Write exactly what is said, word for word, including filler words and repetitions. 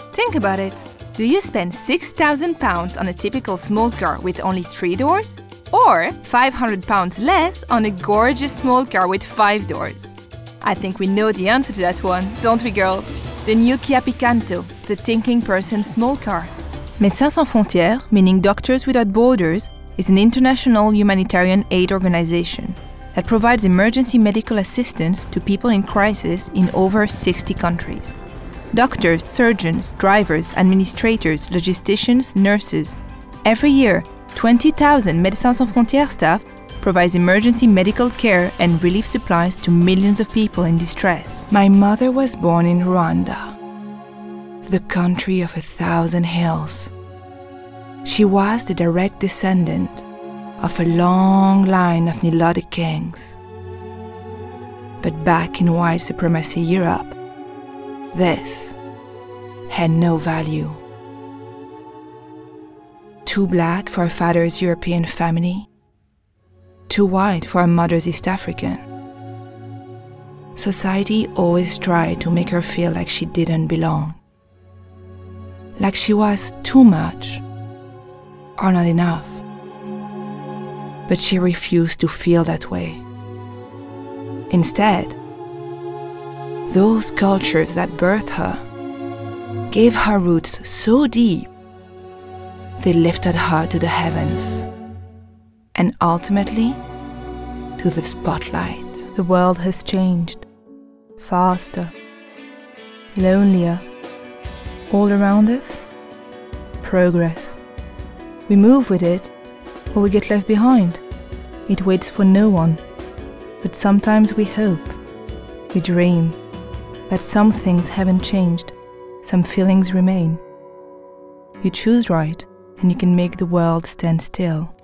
Think about it. Do you spend six thousand pounds on a typical small car with only three doors? Or five hundred pounds less on a gorgeous small car with five doors? I think we know the answer to that one, don't we, girls? The new Kia Picanto, the thinking person's small car. Médecins Sans Frontières, meaning Doctors Without Borders, is an international humanitarian aid organization that provides emergency medical assistance to people in crisis in over sixty countries. Doctors, surgeons, drivers, administrators, logisticians, nurses. Every year, twenty thousand Médecins Sans Frontières staff provides emergency medical care and relief supplies to millions of people in distress. My mother was born in Rwanda, the country of a thousand hills. She was the direct descendant of a long line of Nilotic kings. But back in white supremacy Europe, this had no value. Too black for her father's European family, too white for her mother's East African. Society always tried to make her feel like she didn't belong, like she was too much or not enough. But she refused to feel that way. Instead, those cultures that birthed her gave her roots so deep, they lifted her to the heavens and ultimately to the spotlight. The world has changed, faster, lonelier. All around us, progress. We move with it, or we get left behind. It waits for no one. But sometimes we hope, we dream, that some things haven't changed, some feelings remain. You choose right, and you can make the world stand still.